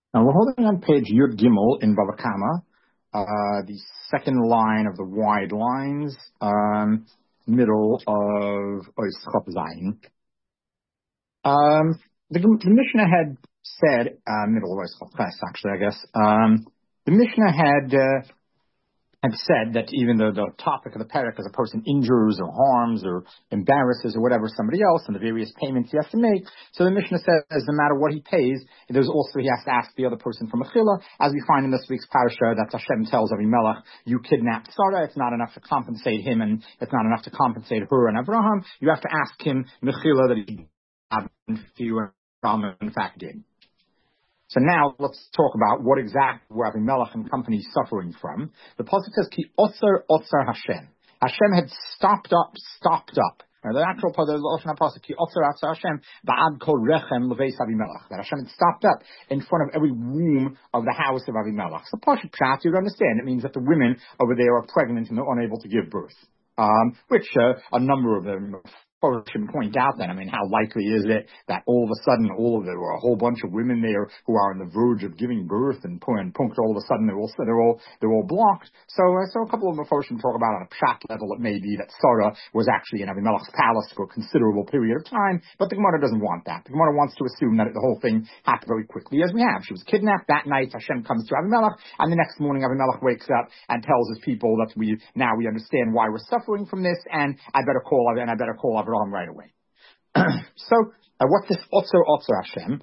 Now we're holding on page Yud Gimel in Bava Kama, the second line of the wide lines, middle of Ois Chop Zayin. The Mishnah had said, middle of Ois Chop Ches, actually, I guess. The Mishnah had said that even though the topic of the parak is a person injures or harms or embarrasses or whatever somebody else and the various payments he has to make, so the Mishnah says no matter what he pays, there's also he has to ask the other person for mechila, as we find in this week's parasha that Hashem tells Avimelech, you kidnapped Sarah, it's not enough to compensate him and it's not enough to compensate her and Avraham, you have to ask him mechila that he in fact did. So now let's talk about what exactly were Avimelech and company suffering from. The pasuk says, "Ki otzer Hashem." Hashem had stopped up. Now, the actual part of the Lashon HaPasuk, "Ki otzer Hashem ba'ad kol rechem leveis Avimelech." That Hashem had stopped up in front of every womb of the house of Avimelech. So Pasuk Pshat, you understand, it means that the women over there are pregnant and they're unable to give birth. Which a number of them should point out that, how likely is it that all of a sudden there were a whole bunch of women there who are on the verge of giving birth and punkt, all of a sudden they're all blocked. So a couple of Mephoshim talk about on a pshat level it may be that Sarah was actually in Avimelech's palace for a considerable period of time, but the Gemara doesn't want that. The Gemara wants to assume that the whole thing happened very quickly, as we have. She was kidnapped that night. Hashem comes to Avimelech, and the next morning Avimelech wakes up and tells his people that we understand why we're suffering from this, and I better call Avraham right away. So, what's this Otzer Hashem?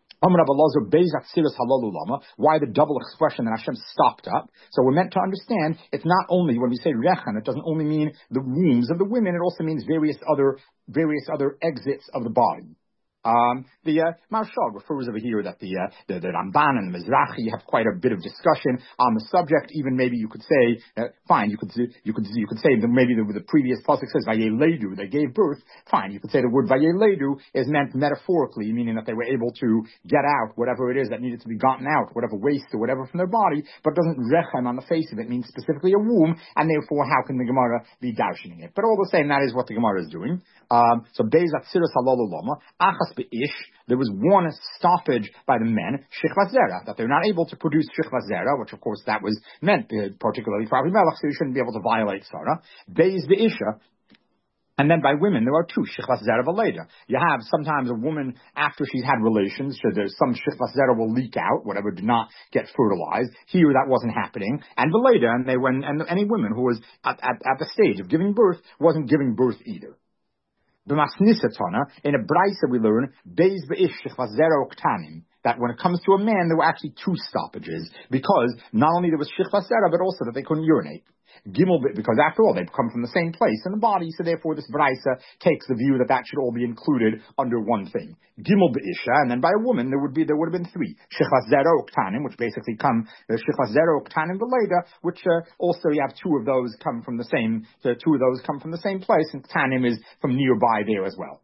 Why the double expression that Hashem stopped up? So we're meant to understand it's not only when we say rechan, it doesn't only mean the wombs of the women, it also means various other exits of the body. The Marshal refers over here that the Ramban and the Mizrahi have quite a bit of discussion on the subject. Even maybe you could say, fine, you could say that maybe the previous pasuk says Vayeledu, they gave birth. Fine, you could say the word Vayeledu is meant metaphorically, meaning that they were able to get out whatever it is that needed to be gotten out, whatever waste or whatever from their body, but doesn't rechem on the face of it means specifically a womb, and therefore how can the Gemara be darshaning it? But all the same, that is what the Gemara is doing. So Beis Atzirus Halololama, Achas Be'ish, there was one stoppage by the men, Shechvas Zera, that they're not able to produce Shechvas Zera, which of course that was meant particularly for Avimelech, so you shouldn't be able to violate Sarah. Beis Be'isha, and then by women, there are two, Shechvas Zera Valeda. You have sometimes a woman, after she's had relations, so there's some Shechvas Zera will leak out, whatever did not get fertilized. Here that wasn't happening. And Valeda, and any woman who was at the stage of giving birth, wasn't giving birth either. In a Braisa we learn, Beis Be'ish Shechvas Zera Oktanim, that when it comes to a man, there were actually two stoppages, because not only there was Shechvas Zera, but also that they couldn't urinate. Gimel, because after all, they come from the same place in the body, so therefore this Braisa takes the view that should all be included under one thing. Gimel Be'isha, and then by a woman, there would have been three. Shechvas Zera Oktanim, which basically come, Shechvas Zera Oktanim Beleda, which also you have two of those come from the same place, and Tanim is from nearby there as well.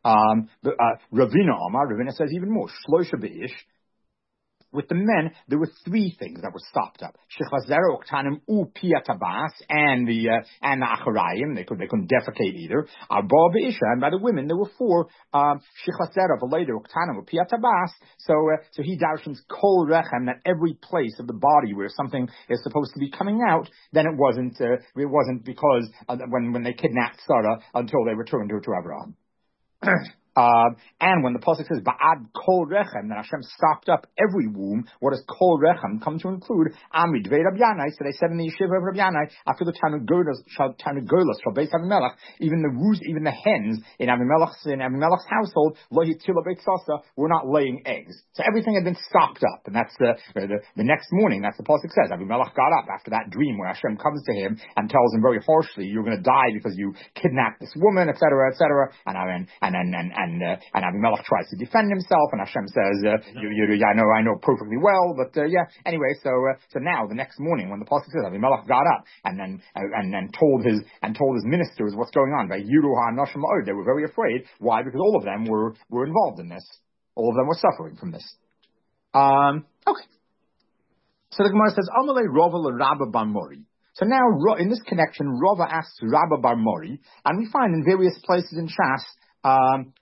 Ravina says even more, Shloisha Be'ish. With the men, there were three things that were stopped up: Shechvas Zera Oktanim Piyatabas, and the Acharayim. They couldn't defecate either. Arba Be'isha, and by the women there were four: Shechvas Zera Valeda Oktanim Piyatabas. So he darshans Kol Rechem, that every place of the body where something is supposed to be coming out, then it wasn't because when they kidnapped Sarah until they returned her to Abraham. And when the pasuk says Ba'ad Kol Rechem, that Hashem stopped up every womb, what does Kol Rechem come to include? Amid Vei Rabbi Yanai, so they said in the yeshiva of Rabbi Yanai, after the Tanugolas shall Beis Avimelech, even the hens in Avimelech's household, Lo Yitila Beit Sasa, were not laying eggs. So everything had been stopped up, and that's the next morning. That's the pasuk says. Avimelech got up after that dream where Hashem comes to him and tells him very harshly, "You're going to die because you kidnapped this woman," etc., etc. And Avimelech tries to defend himself, and Hashem says, "I know perfectly well, but anyway." So now the next morning, when the pasuk says Avimelech got up and then told his ministers what's going on, they were very afraid. Why? Because all of them were involved in this. All of them were suffering from this. Okay. So the Gemara says, "Amalei Rava l'Rabba bar Mori." So now, in this connection, Rava asks Rabba bar Mori, and we find in various places in Shas,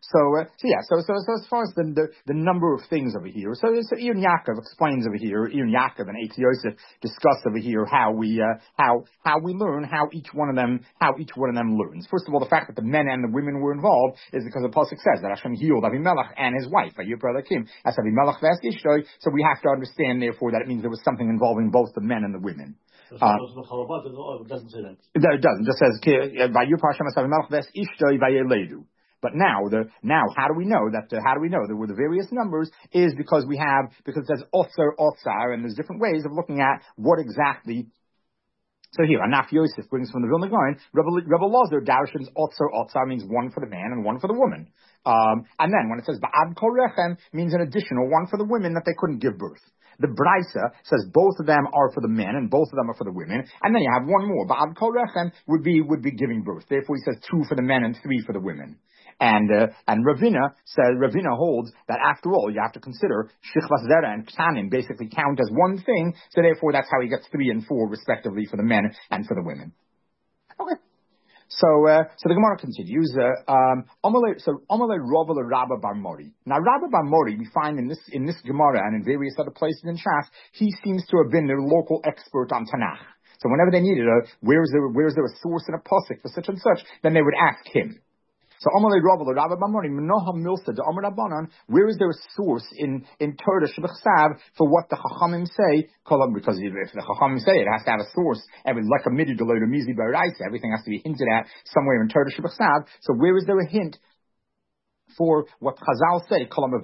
So as far as the number of things over here, so Ian Yaakov explains over here, Ian Yaakov and Eitz Yosef discuss over here how we learn how each one of them learns. First of all, the fact that the men and the women were involved is because the pasuk says that Hashem healed Avimelech and his wife, as Avimelech v'es ishtoi. So we have to understand, therefore, that it means there was something involving both the men and the women. It doesn't say that. It doesn't. It just says Vayirpa Hashem es Avimelech v'es ishtoi vayeledu. But now, how do we know that? How do we know there were the various numbers? Is because it says otsar, and there's different ways of looking at what exactly. So here, Anaf Yosef brings from the Vilna Gaon, Rebbe Lazar Darshins otsar means one for the man and one for the woman. And then when it says ba'ad kol rechem means an additional one for the women that they couldn't give birth. The Braisa says both of them are for the men and both of them are for the women. And then you have one more. Ba'ad kol rechem would be giving birth. Therefore he says 2 for the men and 3 for the women. And Ravina holds that after all, you have to consider Shichvas Zera and Ktanim basically count as one thing, so therefore that's how he gets 3 and 4 respectively for the men and for the women. Okay. So the Gemara continues, Amalei Rav Rabba Bar Mori. Now Rabba Bar Mori, we find in this Gemara and in various other places in Shas, he seems to have been their local expert on Tanakh. So whenever they needed where is there a source in a pasuk for such and such, then they would ask him. So Amalei Rav Rabba Bar Mori, Menoha Milsa de Amar Rabbanan, where is there a source in Torah Shebechsav for what the Chachamim say? Because if the Chachamim say it has to have a source, like a midi deloy mizi baraisa, everything has to be hinted at somewhere in Torah Shebechsav. So where is there a hint for what Chazal say,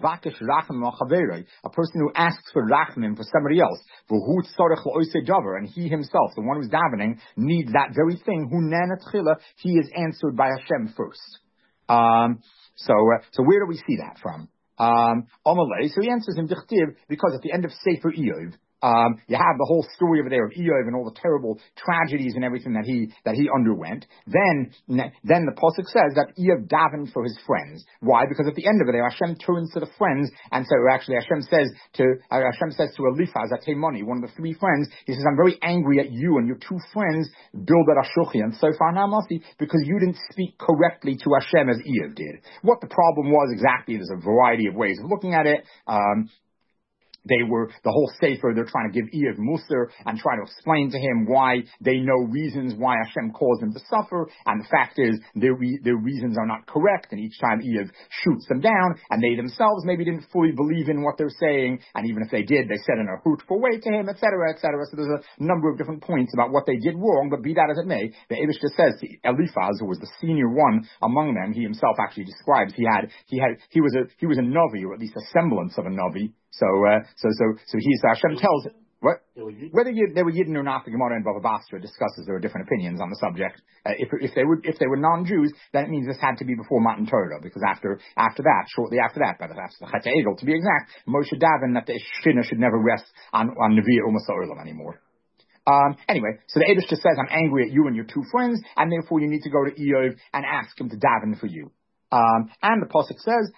a person who asks for rachmim for somebody else, and he himself, the one who's davening, needs that very thing, he is answered by Hashem first. So where do we see that from? Amalei, so he answers in Dichtiv, because at the end of Sefer Iyov, you have the whole story over there of Iyov and all the terrible tragedies and everything that he underwent. Then the pasuk says that Iyov davened for his friends. Why? Because at the end of it, Hashem turns to the friends, and so actually Hashem says to Eliphaz at Temani, one of the 3 friends, he says, "I'm very angry at you and your 2 friends, Bildad Ashuchi and Sofar Namasi, because you didn't speak correctly to Hashem as Iyov did." What the problem was exactly, there's a variety of ways of looking at it. The whole Sefer, they're trying to give Iyov Musar and try to explain to him why they know reasons why Hashem caused him to suffer, and the fact is their reasons are not correct, and each time Iyov shoots them down, and they themselves maybe didn't fully believe in what they're saying, and even if they did, they said in a hurtful way to him, etc., etc. So there's a number of different points about what they did wrong, but be that as it may, the Eibishter says to Eliphaz, who was the senior one among them, he himself actually describes he was a Navi, or at least a semblance of a Navi. So Hashem tells what whether they were Yidden or not. The Gemara in Bava Basra discusses there are different opinions on the subject. If they were non-Jews, then it means this had to be before Matan Torah, because shortly after that, by the Chet Egel to be exact, Moshe davened that the Shina should never rest on Nevi'ah Umas Ha'olam anymore. Anyway, so the Eibush just says, "I'm angry at you and your 2 friends, and therefore you need to go to Iyov and ask him to daven for you." And the pasuk says,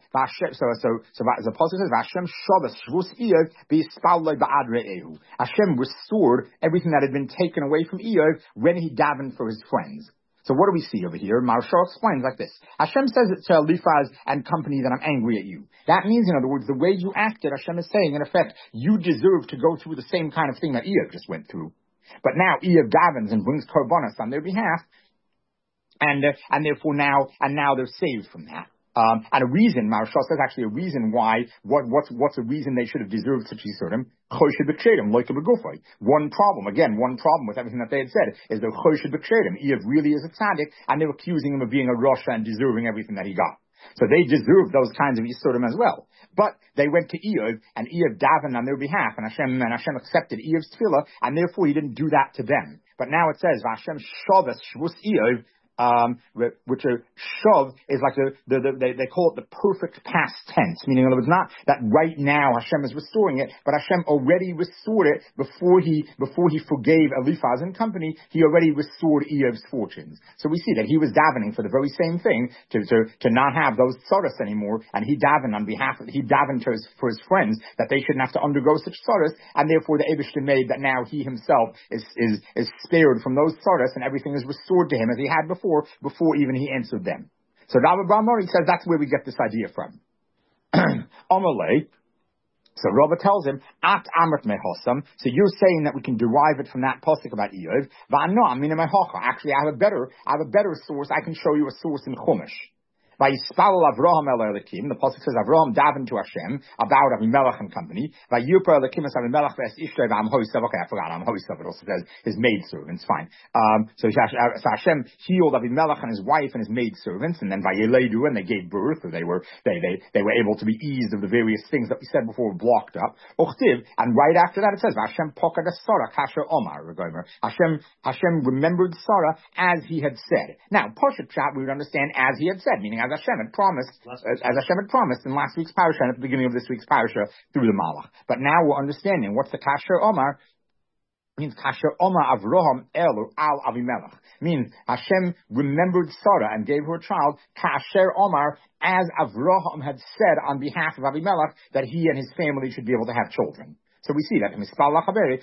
the pasuk says, "Hashem shavas shvus Iyov b'yispalei ba'ad re'ehu." Hashem restored everything that had been taken away from Iyov when he davened for his friends. So what do we see over here? Maharsha explains like this: Hashem says it to Eliphaz and company that I'm angry at you. That means, in other words, the way you acted, Hashem is saying, in effect, you deserve to go through the same kind of thing that Iyov just went through. But now Iyov davens and brings korbanos on their behalf. And therefore now they're saved from that. And a reason, Maharsha says actually a reason why, what's a reason they should have deserved such yisurim? Choshed b'kshedim, like a begufay. One problem with everything that they had said is that choshed b'kshedim. Iyov really is a tzaddik, and they're accusing him of being a rasha and deserving everything that he got. So they deserve those kinds of yisurim as well. But they went to Iyov, and Iyov davened on their behalf, and Hashem accepted Iyov's tefillah, and therefore he didn't do that to them. But now it says, Hashem shavas shvus Iyov, which a shav is like they call it the perfect past tense, meaning in other words, not that right now Hashem is restoring it, but Hashem already restored it before he forgave Eliphaz and company. He already restored Iyov's fortunes. So we see that he was davening for the very same thing, to not have those tzaras anymore, and he davened for his friends that they shouldn't have to undergo such tzaras, and therefore the Eibishter made that now he himself is spared from those tzaras, and everything is restored to him as he had before even he answered them. So Rabbi Bramori says that's where we get this idea from. Amalei. So Rabbi tells him, At Amrit Mehosam. So you're saying that we can derive it from that pasuk about Eov. Actually, I have a better source. I can show you a source in Chumash. Vayispalel Avraham el Elokim. The pasuk says Avraham davened to Hashem about Avimelech and company. Vayuper Elokim es Avimelech v'es Ishtay v'Amhoisav. Okay, I forgot Amhoisav. It also says his maidservants. Fine. So Hashem healed Avimelech and his wife and his maidservants, and then Vayeledu, and they gave birth, or they were able to be eased of the various things that we said before were blocked up. Uchtiv, and right after that it says Hashem pokad Sarah kasher Omar. Hashem remembered Sarah as he had said. Now, Parshat Pshat we would understand as he had said, meaning as Hashem had promised in last week's parasha and at the beginning of this week's parasha through the Malach. But now we're understanding what's the Kasher Omar. Means Kasher Omar Avraham Elu Al Avimelech. Means Hashem remembered Sarah and gave her a child, Kasher Omar, as Avraham had said on behalf of Avimelech that he and his family should be able to have children. So we see that in Mispal Lachaveri,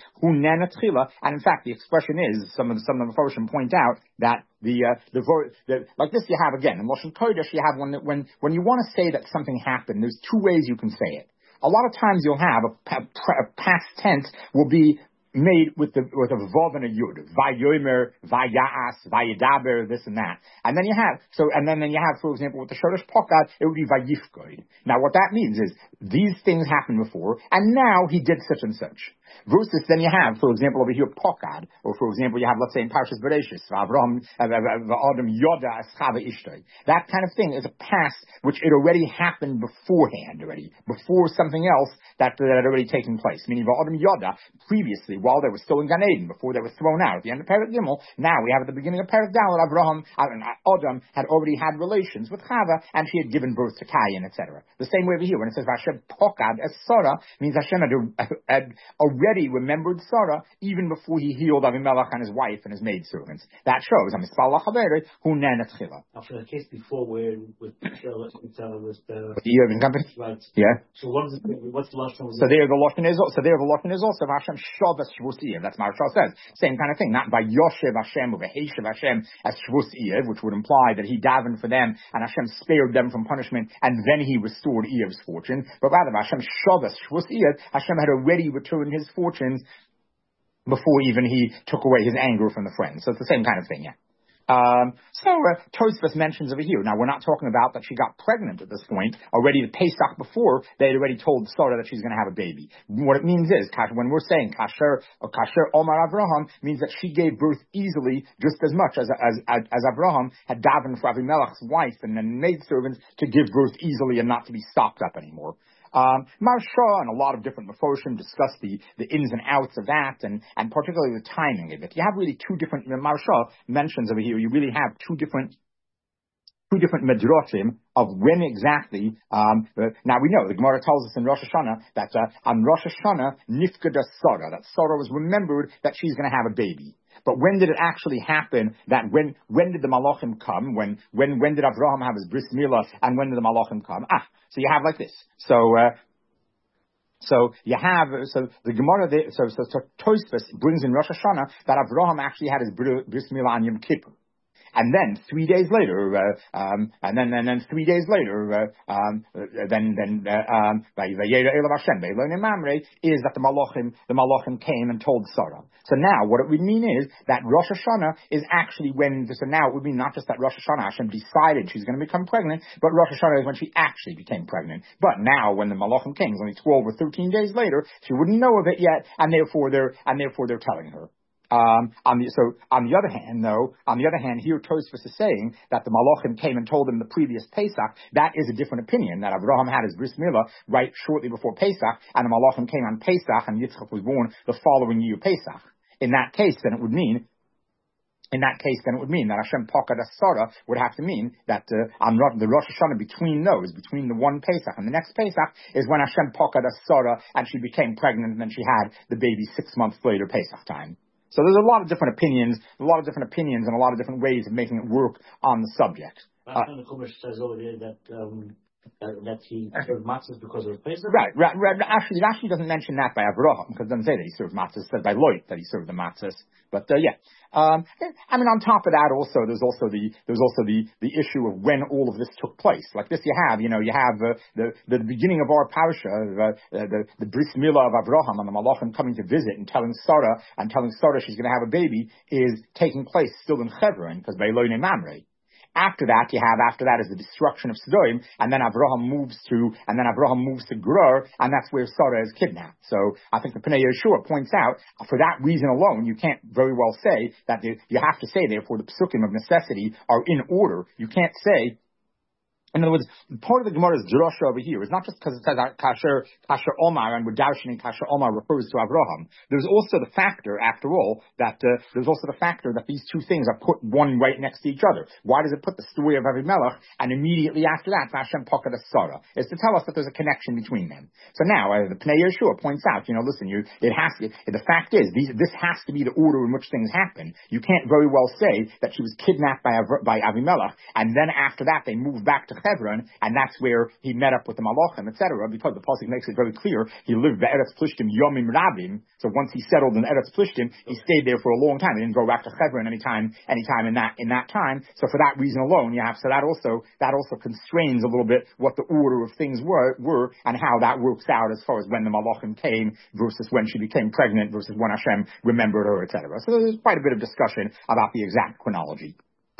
and in fact the expression is, some of the Mephoshim point out that the like this you have again in Lashon Kodesh, you have when you want to say that something happened, there's two ways you can say it. A lot of times you'll have a past tense will be made with a vav and a yud, vayomer, vayas, vayedaber, this and that, and then you have for example with the shoresh pokad it would be vayifkoid. Now what that means is these things happened before, and now he did such and such. Versus then you have, for example, over here pokad, or for example you have, let's say in Parshas Bereshis, Avram Adam Yoda Aschava Ishtay. That kind of thing is a past which it already happened beforehand, before something else that had already taken place. Meaning Adam Yoda previously, while they were still in Gan Eden, before they were thrown out at the end of Perek Gimel. Now we have at the beginning of Perek Dalet, Adam had already had relations with Chava, and she had given birth to Cain, etc. The same way over here when it says Hashem pokad as Sarah, means Hashem had already remembered Sarah even before he healed Avimelech and his wife and his maidservants. That shows after the case before where with the Eov and company. Right. Yeah. So what's the last one? So there the Lashon is also Hashem Shabbos Shvus Eov. That's what Maharshal says. Same kind of thing. Not by Yoshev Hashem or Beheshev Hashem as Shvus Eov, which would imply that he davened for them and Hashem spared them from punishment and then he restored Eov's fortune. But rather Hashem Shabbos Shvus Eov, Hashem had already returned his fortunes before even he took away his anger from the friends. So it's the same kind of thing, yeah. Tosfos mentions over here. Now we're not talking about that she got pregnant at this point. Already the Pesach before, they had already told Sarah that she's going to have a baby. What it means is, when we're saying Kasher Omar Avraham, means that she gave birth easily, just as much as Avraham had davened for Avimelech's wife and then maidservants to give birth easily and not to be stopped up anymore. Maharsha and a lot of different Mephoshim discuss the ins and outs of that and particularly the timing of it. You have really two different, Maharsha mentions over here, you really have two different medrashim of when exactly, now we know, the Gemara tells us in Rosh Hashanah that on Rosh Hashanah, Nifkada Sarah, that Sarah was remembered that she's going to have a baby. But when did it actually happen that when did the Malachim come? When did Avraham have his bris milah, and when did the Malachim come? So you have like this. So you have, the Gemara, so Tosfos brings in Rosh Hashanah that Avraham actually had his bris milah on Yom Kippur. And then 3 days later, then 3 days later, is that the Malachim came and told Sarah. So now what it would mean is that Rosh Hashanah is actually so now it would mean not just that Rosh Hashanah Hashem decided she's going to become pregnant, but Rosh Hashanah is when she actually became pregnant. But now when the Malachim came, only 12 or 13 days later, she wouldn't know of it yet, and therefore they're telling her. On the other hand, here Tosfos is saying that the Malachim came and told him the previous Pesach. That is a different opinion, that Avraham had his bris milah right shortly before Pesach, and the Malachim came on Pesach, and Yitzchak was born the following year Pesach. In that case, then it would mean that Hashem Pokad Sarah would have to mean that on the Rosh Hashanah between the one Pesach and the next Pesach is when Hashem Pokad Sarah and she became pregnant, and then she had the baby 6 months later Pesach time. So there's a lot of different opinions, and a lot of different ways of making it work on the subject. The Chumash says over there that that he served matzahs because of Pesach? Right. Actually, Rashi doesn't mention that by Avraham, because it doesn't say that he served matzahs. It says by Lot that he served the matzahs. But yeah, I mean, on top of that, also there's also the issue of when all of this took place. Like this, you have the beginning of our parasha, the bris milah of Avraham and the Malachim coming to visit and telling Sarah she's going to have a baby is taking place still in Hebron because by Eloine Mamre. After that is the destruction of Sodom, and then Avraham moves to Gur, and that's where Sarah is kidnapped. So I think the Pnei Yeshua points out, for that reason alone, you can't very well say that you have to say, therefore, the psukim of necessity are in order. You can't say, in other words, part of the Gemara's drasha over here is not just because it says Kasher Omar and we're darshaning Kasher Omar refers to Avraham. There's also the factor, after all, that these two things are put one right next to each other. Why does it put the story of Avimelech and immediately after that Hashem Pakad Sarah? It's to tell us that there's a connection between them. So now the Pnei Yeshua points out, the fact is this has to be the order in which things happen. You can't very well say that she was kidnapped by Avimelech and then after that they moved back to Hebron, and that's where he met up with the Malachim, etc., because the pasuk makes it very clear he lived Be'eretz Plishtim Yomim Rabim, so once he settled in Eretz Plishtim, he stayed there for a long time. He didn't go back to Hebron anytime in that time. So for that reason alone, that also constrains a little bit what the order of things were and how that works out as far as when the Malachim came versus when she became pregnant versus when Hashem remembered her, etc. So there's quite a bit of discussion about the exact chronology.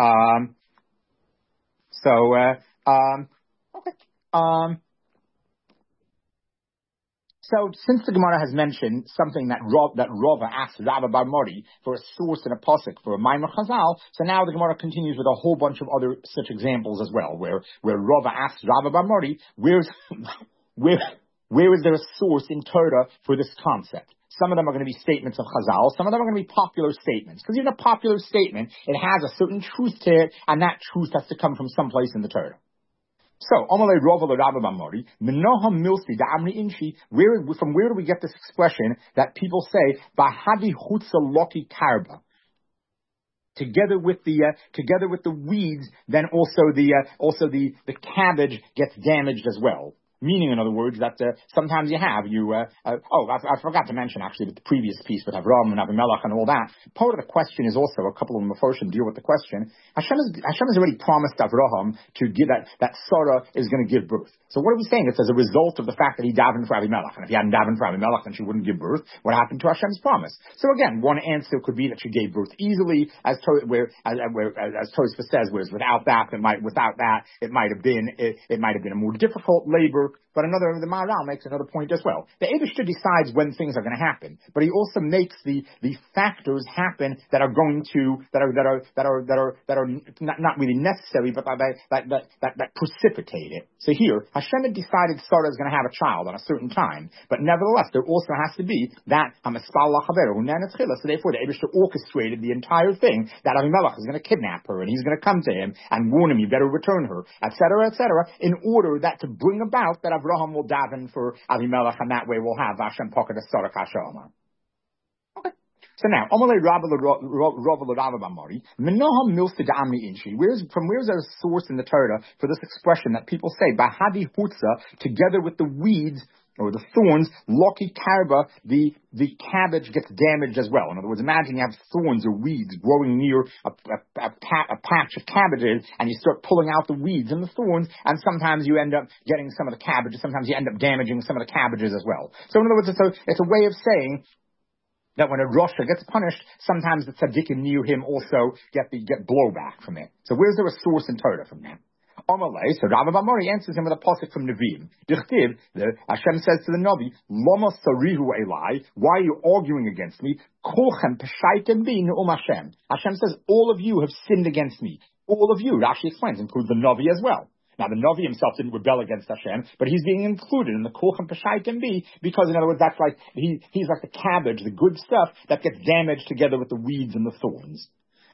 So since the Gemara has mentioned something that Rava asked Rabba Bar Mori for a source and a pasuk for a Maimar Chazal, so now the Gemara continues with a whole bunch of other such examples as well, where Rava asks Rabba Bar Mori, where is there a source in Torah for this concept? Some of them are going to be statements of Chazal. Some of them are going to be popular statements. Because even a popular statement, it has a certain truth to it, and that truth has to come from someplace in the Torah. So, Amalei Rava Rabba Bamori, Menoham Milsi Da'amri Inshi, from where do we get this expression that people say, Bahadi Chutza Loki Karba? Together with the weeds, then also the cabbage gets damaged as well. Meaning, in other words, that sometimes I forgot to mention actually the previous piece with Avraham and Avimelech and all that. Part of the question is also, a couple of Meforshim deal with the question, Hashem has already promised Avraham to give that Sarah is going to give birth. So what are we saying? It's as a result of the fact that he davened for Avimelech. And if he hadn't davened for Avimelech, then she wouldn't give birth. What happened to Hashem's promise? So again, one answer could be that she gave birth easily, as Tosfos says, whereas without that, it might have been a more difficult labor. But the Maharal makes another point as well. The Eibishter decides when things are going to happen, but he also makes the factors happen that are not really necessary, but that precipitate it. So here, Hashem had decided Sarah is going to have a child on a certain time, but nevertheless, there also has to be that Hamaspal Lachaveru Hunan. So therefore, the Eibishter orchestrated the entire thing that Avimelech is going to kidnap her, and he's going to come to him and warn him, you better return her, etc., in order that to bring about that Avraham will daven for Avimelech, and that way we'll have Hashem Pakad Sarah Kasher Omar. Okay. So now, Amalei Rabba Rabba Bamari, Menoham Milsta Da'amri Inshi. Where's there a source in the Torah for this expression that people say, Bahadi Hutza, together with the weeds, or the thorns, Loki Karba, the cabbage gets damaged as well. In other words, imagine you have thorns or weeds growing near a patch of cabbages, and you start pulling out the weeds and the thorns, and sometimes you end up getting some of the cabbages, sometimes you end up damaging some of the cabbages as well. So in other words, it's a way of saying that when a Rosha gets punished, sometimes the tzaddikim near him also get blowback from it. So where's there a source in Torah from that? Amalei, so Rabba Bamori answers him with a pasuk from Nevi'im. Dichtiv, Hashem says to the Navi, Lama sarihu elai, why are you arguing against me? Kolchem peshaitem bi ne'um Hashem. Hashem says, all of you have sinned against me. All of you, Rashi explains, includes the Navi as well. Now, the Navi himself didn't rebel against Hashem, but he's being included in the Kolchem peshaitem bi, because in other words, that's like, he's like the cabbage, the good stuff that gets damaged together with the weeds and the thorns.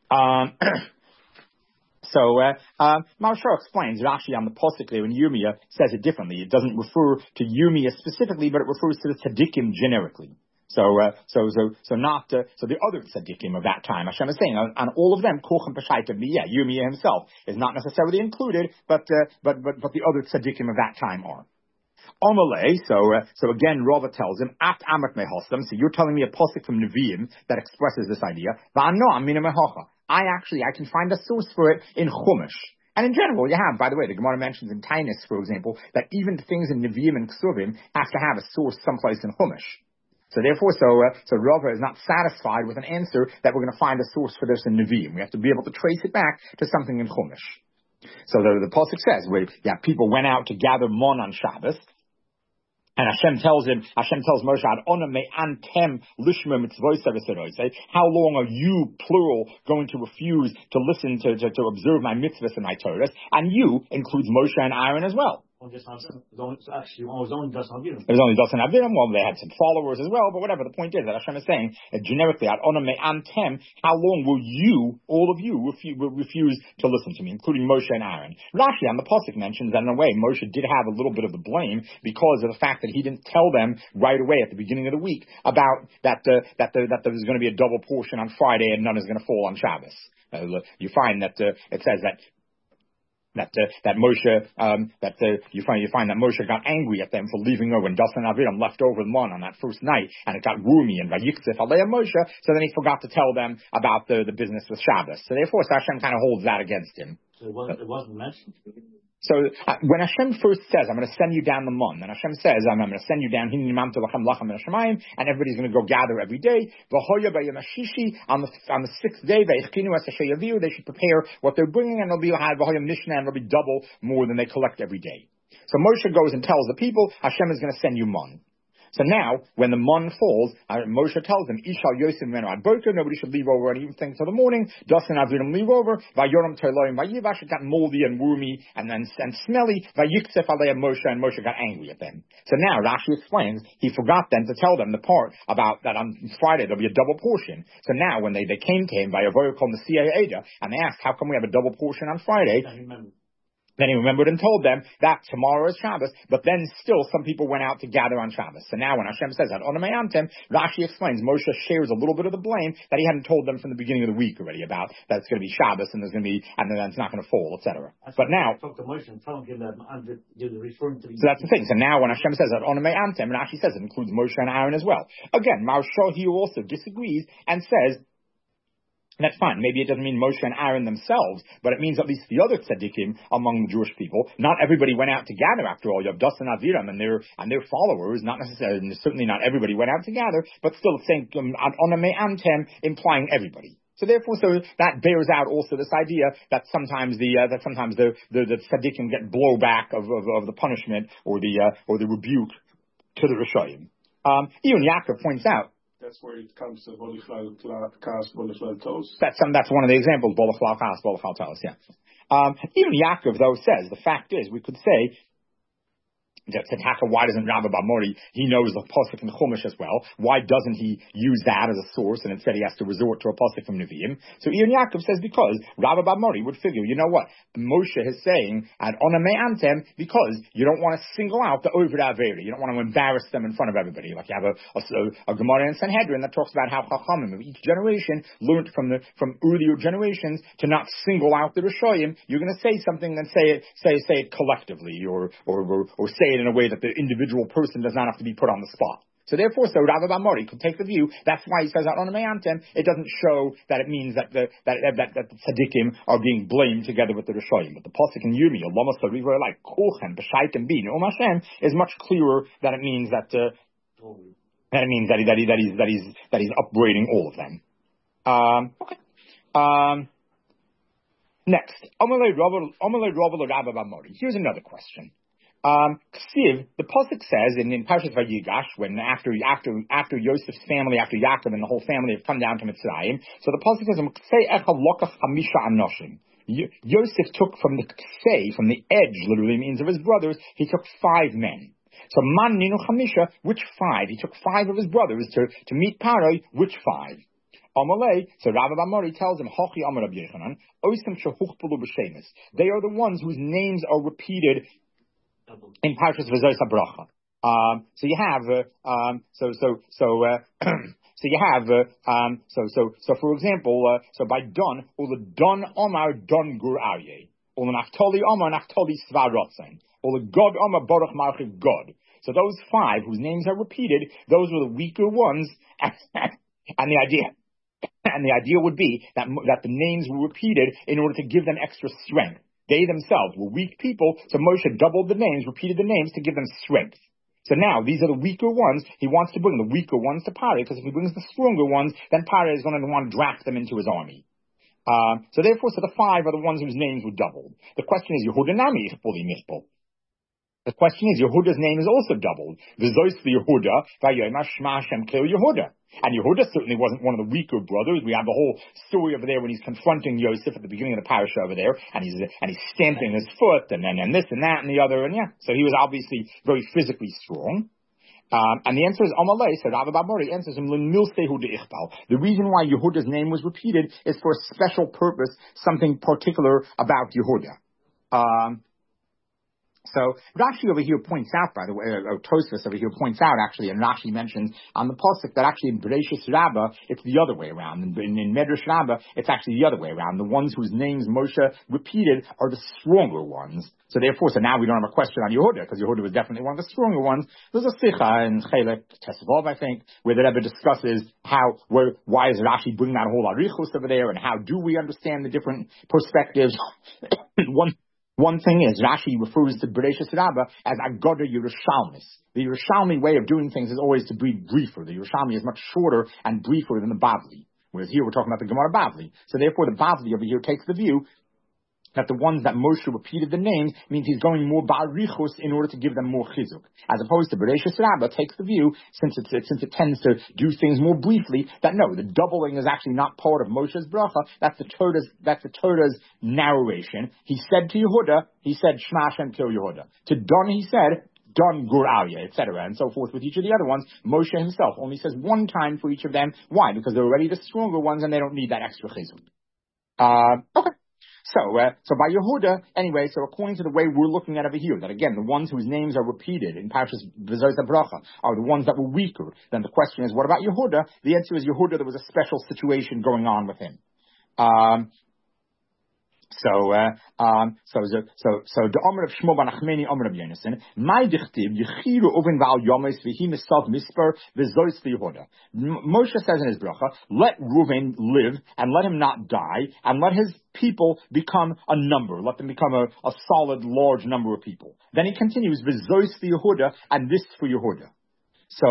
So, Maharsha explains, Rashi on the pasuk there in Yirmiyah says it differently. It doesn't refer to Yirmiyah specifically, but it refers to the tzaddikim generically. So the other tzaddikim of that time, Hashem is saying, on all of them, Kochem Peshaita B'yeh, Yirmiyah himself is not necessarily included, but the other tzaddikim of that time are. Omalei, so again, Rava tells him, At Amak Mehosam, so you're telling me a posik from Nevi'im that expresses this idea. Va'ano Amina Mehocha. I can find a source for it in Chumash. And in general, you have, by the way, the Gemara mentions in Tainus, for example, that even things in Nevi'im and Ksuvim have to have a source someplace in Chumash. So therefore, so Rava is not satisfied with an answer that we're going to find a source for this in Nevi'im. We have to be able to trace it back to something in Chumash. So the pasuk says, people went out to gather mon on Shabbos, and Hashem tells Moshe, how long are you, plural, going to refuse to listen to observe my mitzvahs and my Torahs? And you includes Moshe and Aaron as well. It was only Dasan Aviram. It was only Dasan Aviram. Well, they had some followers as well, but whatever. The point is that Hashem is saying generically, how long will you, all of you, refuse to listen to me, including Moshe and Aaron? Rashi on the pasuk mentions that in a way Moshe did have a little bit of the blame because of the fact that he didn't tell them right away at the beginning of the week about that there was going to be a double portion on Friday and none is going to fall on Shabbos. You find that it says that Moshe, you find that Moshe got angry at them for leaving over when Dasan Aviram left over the mon on that first night, and it got roomy and Vayiktzef Alei Moshe. So then he forgot to tell them about the business with Shabbos. So therefore, Hashem kind of holds that against him. So it wasn't mentioned. So when Hashem first says, I'm going to send you down the mon, and Hashem says, I'm going to send you down, and everybody's going to go gather every day. On the sixth day, they should prepare what they're bringing, and it'll be double more than they collect every day. So Moshe goes and tells the people, Hashem is going to send you mon. So now, when the mon falls, Moshe tells them, Ishal Yosef Menu Ad Boker, nobody should leave over anything till the morning. Dasan Aviram leave over. Vayoram Teloim Vayivash, it got moldy and wormy and smelly. Vayiktzef Alei Moshe, and Moshe got angry at them. So now Rashi explains he forgot then to tell them the part about that on Friday there'll be a double portion. So now when they came to him by a voice called the Ada, and they asked, how come we have a double portion on Friday? Then he remembered and told them that tomorrow is Shabbos, but then still some people went out to gather on Shabbos. So now when Hashem says that, Rashi explains Moshe shares a little bit of the blame that he hadn't told them from the beginning of the week already about that it's going to be Shabbos and then it's not going to fall, etc. But now, talk to Moshe and tell him that you're referring to. So that's the thing. So now when Hashem says that, Rashi says it includes Moshe and Aaron as well. Again, Maharsha here also disagrees and says, that's fine. Maybe it doesn't mean Moshe and Aaron themselves, but it means at least the other tzaddikim among the Jewish people. Not everybody went out to gather after all. You have Dasan Aviram and their followers, not necessarily, and certainly not everybody went out to gather, but still it's saying Oname Antem, implying everybody. So therefore, that bears out also this idea that sometimes the tzaddikim get blowback of the punishment or the rebuke to the Rishayim. Even Yaakov points out. That's where it comes to Bolichlal Kas, Bolichlal Tos. That's one of the examples, Bolichlal Kas, Bolichlal Tos, yeah. Even Yaakov, though, says, the fact is, we could say, why doesn't Rabbi Bamori, he knows the pasuk in Chumash as well, why doesn't he use that as a source and instead he has to resort to a pasuk from Nevi'im? So Ian Yaakov says because Rabbi Bamori would figure, you know what, Moshe is saying at Onamei Antem because you don't want to single out the Oved Averi, you don't want to embarrass them in front of everybody. Like you have a Gemara in Sanhedrin that talks about how Chachamim of each generation learned from earlier generations to not single out the Rishoyim. You're going to say something and say it collectively or say it in a way that the individual person does not have to be put on the spot. So therefore, Rabbi Bamori could take the view. That's why he says that on the Me'antem, it doesn't show that it means that the tzaddikim are being blamed together with the Rishoyim. But the pasuk in Yirmiyah, Lama Sariva, like Kolchem B'Shait and Bin Hashem, is much clearer that it means that he's upbraiding all of them. Okay. Next, here's another question. Ksiv, the pasuk says in Parashat Vayigash, when after Yosef's family, after Yaakov and the whole family have come down to Mitzrayim, so the pasuk says, Yosef took from the ksei, from the edge, literally means of his brothers, he took 5 men. So man ninu chamisha, which 5? He took 5 of his brothers to meet Paroi, which 5? Amalei, so Rabbi Bamori tells him, Hachi Amar Rabbi Yechanan, Oisem shehuchpulu b'shemis. They are the ones whose names are repeated in Parshas V'zos HaBracha. So you have, so you have, so for example, so by Don, Ula Don Omar Don Gur Arye, Ula Naftali Omar Naftali Svarotsen, Ula God Omar Baruch Marchiv God. So those five whose names are repeated, those were the weaker ones, and the idea would be that the names were repeated in order to give them extra strength. They themselves were weak people, so Moshe doubled the names, repeated the names to give them strength. So now, these are the weaker ones. He wants to bring the weaker ones to Pare, because if he brings the stronger ones, then Pare is going to want to draft them into his army. So therefore, the five are the ones whose names were doubled. The question is, Yehuda Nami is fully misbel. The question is, Yehuda's name is also doubled. V'zois Yehuda, v'yoyma shma Hashem kil Yehuda. And Yehuda certainly wasn't one of the weaker brothers. We have the whole story over there when he's confronting Yosef at the beginning of the parasha over there, and he's stamping his foot, and this and that and the other, and yeah. So he was obviously very physically strong. And the answer is Amalei. So Rav Babori answers him the reason why Yehuda's name was repeated is for a special purpose, something particular about Yehuda. So Rashi over here points out, by the way, or Tosfos over here points out actually, and Rashi mentions on the pasuk that actually in Bereshis Rabbah it's the other way around. In Medrash Rabbah it's actually the other way around. The ones whose names Moshe repeated are the stronger ones. So therefore, now we don't have a question on Yehuda, because Yehuda was definitely one of the stronger ones. There's a Sicha in Chelek Tesvav, I think, where the Rebbe discusses why is Rashi bringing that whole Arichus over there, and how do we understand the different perspectives. One thing is, Rashi refers to Bereshis Rabbah as Agoda Yerushalmis. The Yerushalmi way of doing things is always to be briefer. The Yerushalmi is much shorter and briefer than the Bavli. Whereas here we're talking about the Gemara Bavli. So therefore the Bavli over here takes the view that the ones that Moshe repeated the names means he's going more ba'arichus in order to give them more chizuk, as opposed to Bereshis Rabbah takes the view, since it tends to do things more briefly, that no, the doubling is actually not part of Moshe's bracha. That's the Torah's narration. He said to Yehuda, he said Shema Hashem Kil Yehuda. To Don he said Don Gur Aryeh, etc., and so forth with each of the other ones. Moshe himself only says one time for each of them. Why? Because they're already the stronger ones and they don't need that extra chizuk. Okay. So by Yehuda, anyway, so according to the way we're looking at over here, that again, the ones whose names are repeated in Parshas V'zos HaBracha are the ones that were weaker. Then the question is, what about Yehuda? The answer is Yehuda, there was a special situation going on with him. So the Omer of Shmuel ben Achmeni, Omer of Yonason, my dichtiv yechiru oven val yomes v'hi misav misper v'zois Yehuda. Moshe says in his bracha, let Reuven live and let him not die, and let his people become a number, let them become a solid, large number of people. Then he continues v'zois Yehuda, and this for Yehuda. So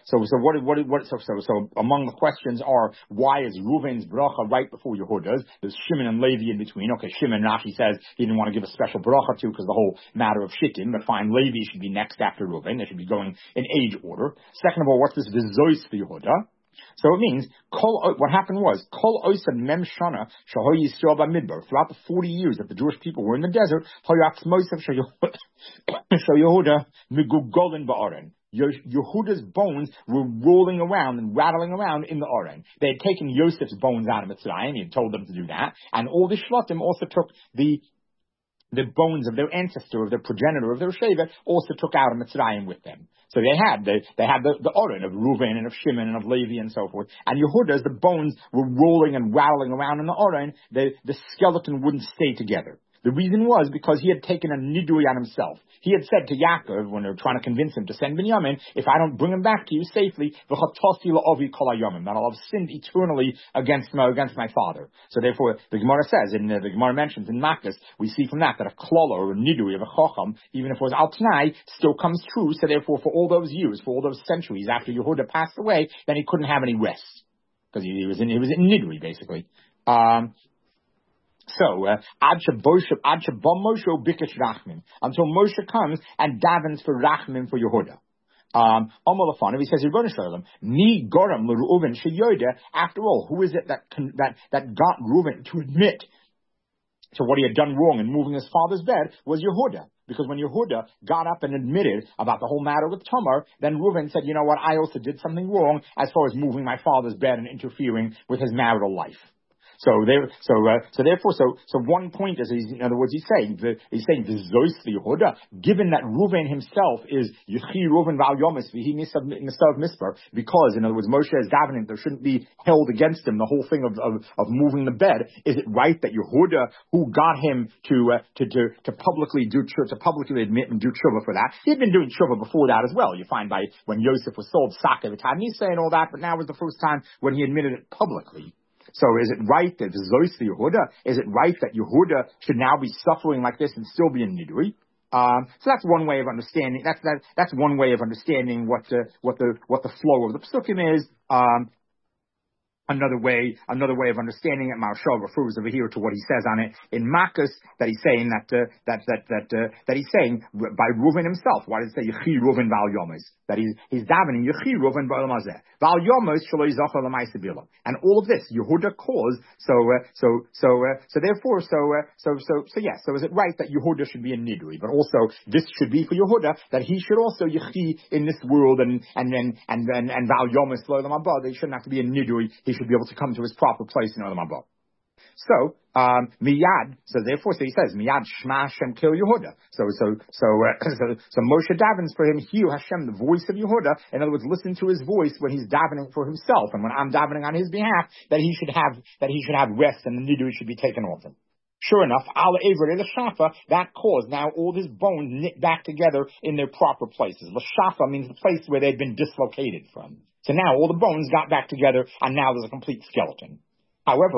among the questions are, why is Reuven's bracha right before Yehuda's? There's Shimon and Levi in between. Okay, Shimon, Rashi says he didn't want to give a special bracha to because the whole matter of Shittim, but fine, Levi should be next after Reuven. They should be going in age order. Second of all, what's this V'zois for Yehuda? So it means, what happened was, Kol Oisad Mem Shana Shahoy Yisrael B'Midbar. Throughout the 40 years that the Jewish people were in the desert, Hoyatz Mosav Yehuda Migugolin Ba'aren. Yehuda's bones were rolling around and rattling around in the Oren. They had taken Yosef's bones out of Mitzrayim. He had told them to do that. And all the Shvatim also took the bones of their ancestor, of their progenitor, of their Shevet, also took out of Mitzrayim with them. So they had the Oren of Reuven and of Shimon and of Levi and so forth. And Yehuda's, the bones were rolling and rattling around in the Oren. The skeleton wouldn't stay together. The reason was because he had taken a nidui on himself. He had said to Yaakov, when they were trying to convince him to send Binyamin, if I don't bring him back to you safely, that I'll have sinned eternally against my father. So therefore, the Gemara says, the Gemara mentions in Makkas, we see from that a klala or a nidui of a chacham, even if it was al t'nai, still comes true. So therefore, for all those years, for all those centuries after Yehuda passed away, then he couldn't have any rest because he was in nidui basically. So, until Moshe comes and davens for Rachmim for Yehuda. He says, after all, who is it that got Reuven to admit to what he had done wrong in moving his father's bed was Yehuda. Because when Yehuda got up and admitted about the whole matter with Tamar, then Reuven said, you know what, I also did something wrong as far as moving my father's bed and interfering with his marital life. So one point is, in other words, he's saying the Zois Yehuda, given that Reuven himself is Yechi Reuven Val Yomis V'hi Mistav Mispar, because in other words Moshe is davening, there shouldn't be held against him the whole thing of moving the bed. Is it right that Yehuda, who got him to publicly admit and do tshuva for that, he'd been doing tshuva before that as well. You find by when Yosef was sold Saka V'Tanisa and all that, but now was the first time when he admitted it publicly. So is it right that Zois Yehuda? Is it right that Yehuda should now be suffering like this and still be in Nidui? So that's one way of understanding. That's one way of understanding what the flow of the psukim is. Another way of understanding it, Marshal refers over here to what he says on it in Makkas, that he's saying that he's saying by Reuven himself. Why does it say Yechi Reuven Val Yomes? That he's davening Yechi Reuven Val Mazeh Val Yomes Shaloi Zachar L'Maisabila, and all of this Yehuda caused. So is it right that Yehuda should be in Nidui, but also this should be for Yehuda that he should also Yechi in this world and Val Yomes Lo L'Mabah, they shouldn't have to be in Nidui. He should be able to come to his proper place in Olam Haba. So miyad. So he says miyad Shema Hashem Kil Yehuda. So Moshe davens for him. Hear Hashem, the voice of Yehuda. In other words, listen to his voice when he's davening for himself, and when I'm davening on his behalf, that he should have rest, and the nidui should be taken off him. Sure enough, Al Ever L'Shafa, that caused now all his bones knit back together in their proper places. L'Shafa means the place where they'd been dislocated from. So now all the bones got back together, and now there's a complete skeleton. However,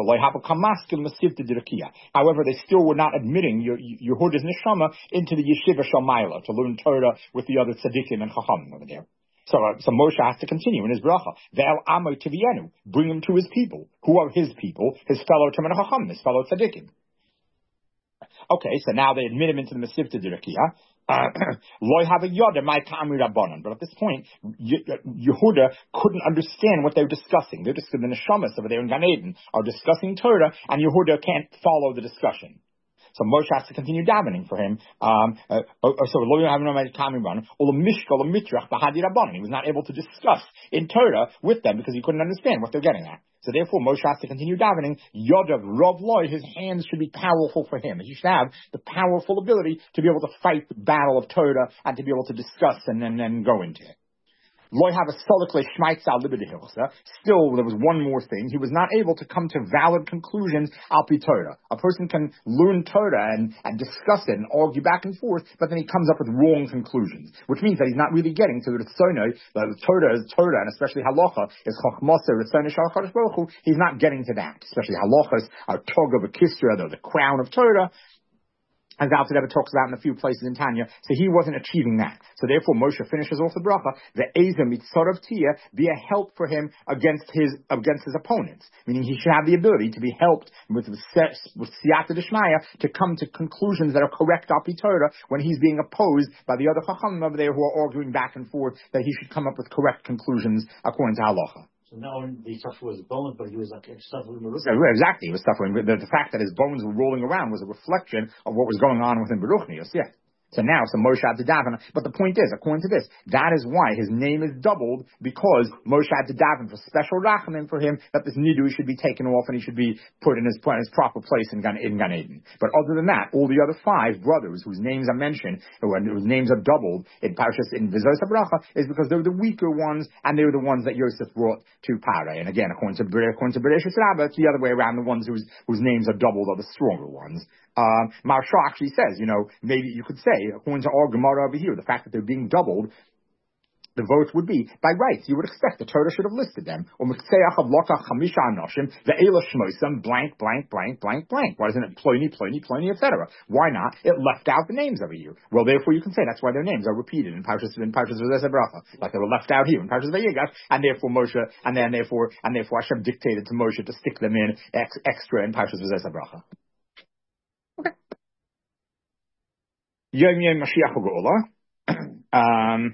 they still were not admitting Yehuda's neshama into the yeshiva Shalmaila to learn Torah with the other tzaddikim and chachamim over there. So Moshe has to continue in his bracha. Ve'el amo tivienu, bring him to his people. Who are his people? His fellow Talmid Chacham, his fellow tzaddikim. Okay, so now they admit him into the Masivta Dirakia. Loy have a yoda my ta'amir rabbanon. But at this point, Yehuda couldn't understand what they were discussing. They're just the neshamas over there in Gan Eden are discussing Torah, and Yehuda can't follow the discussion. So Moshe has to continue davening for him. He was not able to discuss in Torah with them because he couldn't understand what they're getting at. So therefore, Moshe has to continue davening. Yodav Rav Loy, his hands should be powerful for him. He should have the powerful ability to be able to fight the battle of Torah and to be able to discuss and then go into it. Loy have a solikle shmaitzal libidihilsa. Still, there was one more thing. He was not able to come to valid conclusions al pi Torah. A person can learn Torah and discuss it and argue back and forth, but then he comes up with wrong conclusions, which means that he's not really getting to the Ritzonah. The Torah is Torah, and especially halacha is chachmasa Ritzonah shel HaKadosh Baruch Hu. He's not getting to that. Especially halachas are tog of a kisra, the crown of Torah, as Alter Rebbe talks about in a few places in Tanya. So he wasn't achieving that. So therefore Moshe finishes off the bracha, the Eza Mitzarav Tia, be a help for him against his opponents. Meaning he should have the ability to be helped with Siyata Deshmaya to come to conclusions that are correct Api Torah when he's being opposed by the other Chachamim over there who are arguing back and forth that he should come up with correct conclusions according to halacha. So now the suffer was bones, but he was like suffering the Exactly, he was suffering. The fact that his bones were rolling around was a reflection of what was going on within Beruchnius. Yeah. So Moshe had to daven. But the point is, according to this, that is why his name is doubled, because Moshe had to daven for special rachamim for him, that this nidui should be taken off and he should be put in his proper place in Gan Eden. But other than that, all the other 5 brothers whose names are mentioned, whose names are doubled in Parashas in Vizos HaBracha, is because they were the weaker ones, and they were the ones that Yosef brought to Paray. And again, according to Bereshit Rabbah, it's the other way around. The ones whose names are doubled are the stronger ones. Maharsha actually says, maybe you could say, according to our Gemara over here, the fact that they're being doubled, the vote would be, by rights, you would expect the Torah should have listed them. Blank, blank, blank, blank, blank. Why isn't it Pliny, etc.? Why not? It left out the names over here. Well, therefore you can say that's why their names are repeated in Parshas Bracha, like they were left out here in Parshas Vayigash, and therefore Moshe, and therefore Hashem dictated to Moshe to stick them in extra in Parshas Bracha. Okay. Yom Yom Mashiach Geula.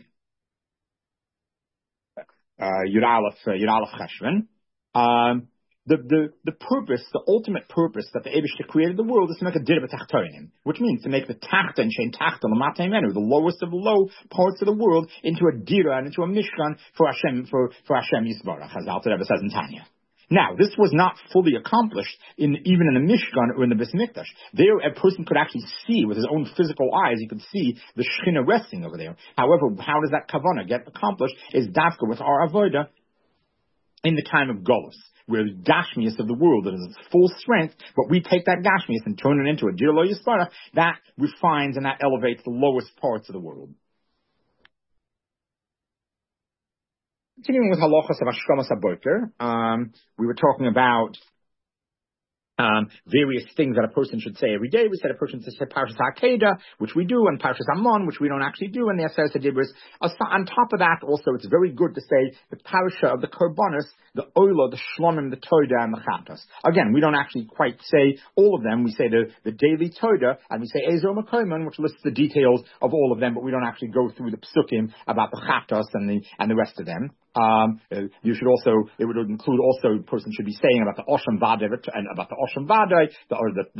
Yud Aleph Cheshvan. The purpose, the ultimate purpose that the Eibishter created the world is to make a dir b'tachtonim, which means to make the tachta and shein tachta l'matay menu, the lowest of the low parts of the world, into a dira and into a mishkan for Hashem Yisbarach, as Alter Rebbe says in Tanya. Now, this was not fully accomplished even in the Mishkan or in the Beis Mikdash. There, a person could actually see with his own physical eyes, he could see the Shekhinah resting over there. However, how does that kavanah get accomplished? Is dafka with our avodah in the time of Golus, where the Gashmius of the world is its full strength, but we take that Gashmius and turn it into a Dir Lo Yisparach, that refines and that elevates the lowest parts of the world. Continuing with halachas of Hashkamas HaBoker, we were talking about various things that a person should say every day. We said a person should say Parshas HaKedah, which we do, and Parshas Amon, which we don't actually do, and the Aseret HaDibros. On top of that, also, it's very good to say the Parasha of the Korbanos, the Oila, the Shlomim, the Todah, and the Chatas. Again, we don't actually quite say all of them. We say the daily Todah, and we say Ezer Makoman, which lists the details of all of them, but we don't actually go through the Psukim about the Chatas and the rest of them. You should also, it would include also, a person should be saying about the Osham Vadai and about the Osham Vadai, the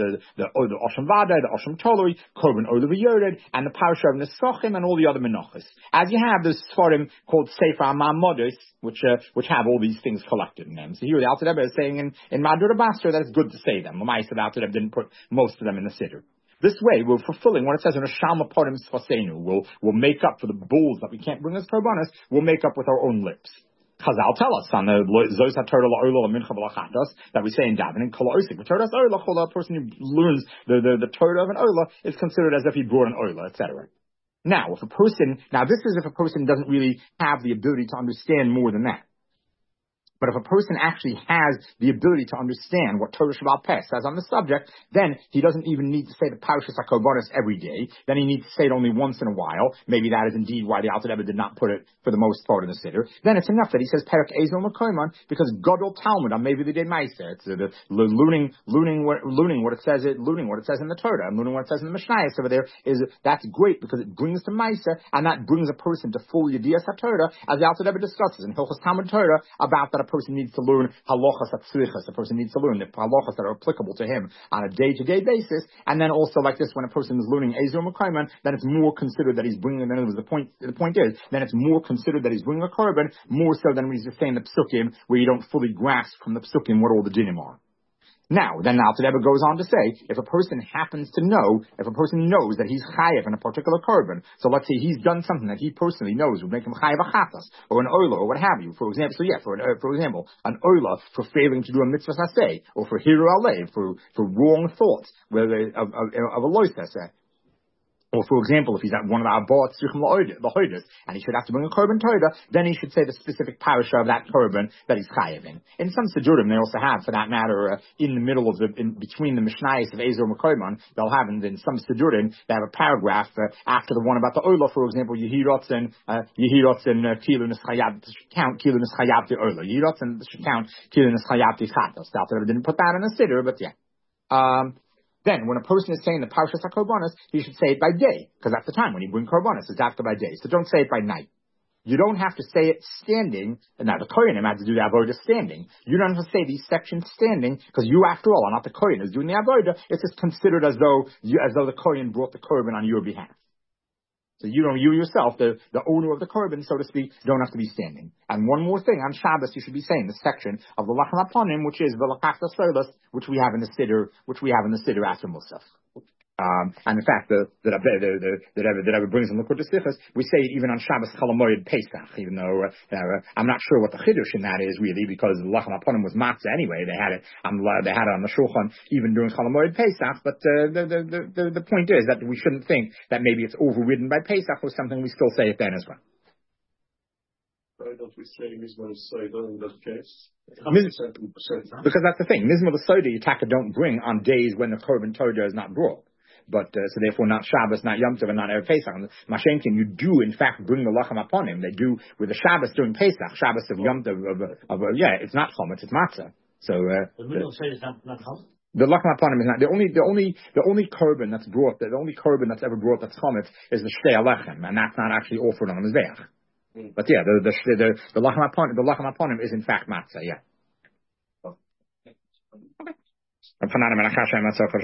Osham Vadai, the Osham Toloi, Korban Olav Yored, and the Parasha of Nesachim, and all the other Menachos. As you have this Sfarim called Sefer HaMamodos, which have all these things collected in them. So here the Alter Rebbe is saying in Madura Basra that it's good to say them. L'maisa, the Alter Rebbe didn't put most of them in the Siddur. This way, we're fulfilling what it says in Shama Porim Sfasenu. We'll make up for the bulls that we can't bring as korbanos. We'll make up with our own lips. Chazal tell us on the Zos HaTorah LaOla LaMincha V'Lachatos that we say in davening Kol Osik V'Torah's Ola. A person who learns the Torah of an Ola is considered as if he brought an Ola, etc. Now, this is if a person doesn't really have the ability to understand more than that. But if a person actually has the ability to understand what Torah Shabbat Peh says on the subject, then he doesn't even need to say the Parashas HaKorbanos every day. Then he needs to say it only once in a while. Maybe that is indeed why the Alter Rebbe did not put it for the most part in the Siddur. Then it's enough that he says Perek Ezel Makoman, because Gadol Talmud on maybe the day Ma'aser. It's the looning what it says in the Torah and looning what it says in the Mishnayos over there that's great because it brings to Ma'aser, and that brings a person to full Yedias HaTorah, as the Alter Rebbe discusses in Hilchos Talmud Torah about that a person needs to learn halachas atzrichas. A person needs to learn the halachas that are applicable to him on a day-to-day basis. And then also like this, when a person is learning Ezer Mekayman, then it's more considered that he's bringing. In other words, the point is, then it's more considered that he's bringing a korban, more so than when he's just saying the psukim, where you don't fully grasp from the psukim what all the dinim are. Now, then the Alter Rebbe goes on to say, if a person knows that he's chayev in a particular korban, so let's say he's done something that he personally knows would make him chayev a chatas, or an oila, or what have you, for example, an oila for failing to do a mitzvah saseh, or for hiru alev, for wrong thoughts, of a lois saseh. Or, for example, if he's at one of our Ba'at Tzrichim L'Hoides, and he should have to bring a korban Torah, then he should say the specific parasha of that korban that he's chayev in. In some Siddurim, they also have, for that matter, in the middle of between the Mishnayos of Ezer Mekoman, they'll have in some Siddurim, they have a paragraph after the one about the Ola, for example, Yehirotzen Kilu Nischayav, count Kilu Nischayav the Ola. Yehirotzen should count Kilu Nischayav the Chatos. The Alter Rebbe didn't put that in a Siddur, but yeah. Then, when a person is saying the Parshas HaKorbanos, he should say it by day, because that's the time when you bring Korbanos. It's after by day. So don't say it by night. You don't have to say it standing, and now the Kohanim had to do the Avodah standing. You don't have to say these sections standing, because you, after all, are not the Kohen who's doing the Avodah. It's just considered as though the Kohen brought the Korban on your behalf. So you yourself, the owner of the korban, so to speak, don't have to be standing. And one more thing, on Shabbos you should be saying the section of the Lachem Aponim, which is the Lakachta Solas, which we have in the Siddur after Musaf. And in fact, the Rebbe brings in the Likkutei Sichos, we say it even on Shabbos Chol HaMoed Pesach, even though I'm not sure what the Chiddush in that is really, because the Lachem Aponim was matzah anyway. They had it on the Shulchan even during Chol HaMoed Pesach. But the point is that we shouldn't think that maybe it's overridden by Pesach or something. We still say it then as well. Why don't we say Mizmor Soda in that case? Because that's the thing. Mizmor Soda you don't bring on days when the korban Torah is not brought. But so therefore, not Shabbos, not Yom Tov, and not Erev Pesach. Mashenkin, you do in fact bring the lachem upon him. They do with the Shabbos during Pesach, Shabbos of Yom Tov. It's not chometz, it's matzah. So the middle say is not chometz. The lachem upon him is not the only korban that's brought. The only korban that's ever brought that's chometz is the shtei alechem, and that's not actually offered on the mizbeach. But yeah, the lachem upon him is in fact matzah. Yeah. Okay.